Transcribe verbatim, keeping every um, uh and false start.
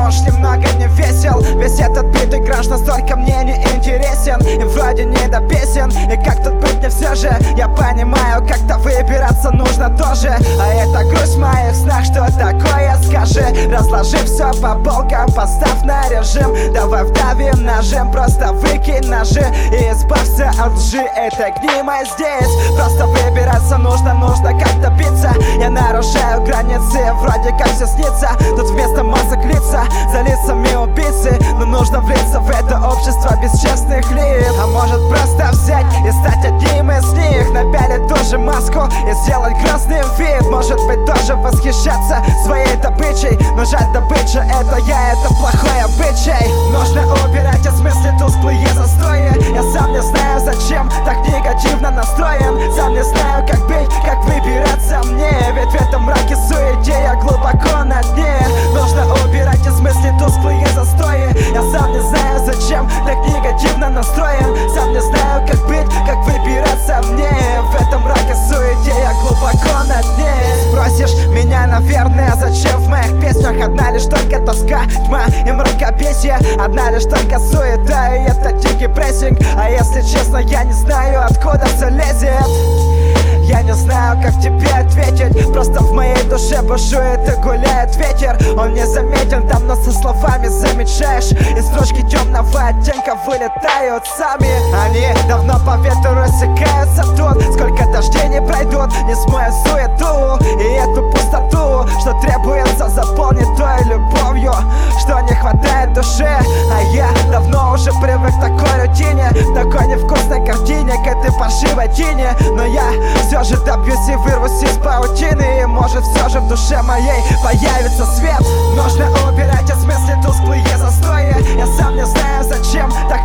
но уж немного не весел. Весь этот битый гранж настолько мне не интересен, и вроде не до песен. И как тут быть мне все же, я понимаю, как-то выбираться нужно тоже. А это грусть в моих снах, что такое, скажи. Разложи все по полкам, поставь на режим. Давай вдавим нажим, просто выкинь ножи и избавься от лжи этой гнимой здесь. Просто выбираться нужно, нужно как-то биться. Я нарушаю границы, вроде как все снится. Тут вместо масок лица, за лицами убийцы. Но нужно влиться в это общество бесчестных лиц. А может просто взять и стать одним из них, напялить ту же маску и сделать грозный вид. Может быть тоже восхищаться своей добычей, но жаль, добыча это я, это плохой обычай. Нужно убирать из мысли тусклые застои. Я сам не знаю, зачем так негативно настроен. Сам не знаю, как быть, как выбираться мне. Ведь в этом мраке суете, я глубоко на дне. Нужно убирать из мысли тусклые застои. Я сам не знаю, зачем так негативно настроен. Сам не знаю, как быть, как выбираться мне. В этом мраке суете, я глубоко на дне. Спросишь меня, наверное, зачем в моих песнях одна лишь только тоска, тьма и мракобесие. Одна лишь только суета, и это дикий прессинг. А если честно, я не знаю, откуда все лезет. Я не знаю, как тебе ответить. Просто в моей душе бушует и гуляет ветер. Он не заметен, там, но со словами замечаешь. И строчки темного оттенка вылетают сами. Они давно по ветру рассекаются тут. Сколько дождей не пройдут, не смоя суету и эту пустоту, что требуется заполнить той любовью, что не хватает душе. А я давно уже привык к такой рутине, к такой невкусной картине, к этой паршивой тени. Но я все же добьюсь и вырвусь из паутины. И может все же в душе моей появится свет. Нужно убирать из мысли тусклые застои. Я сам не знаю, зачем так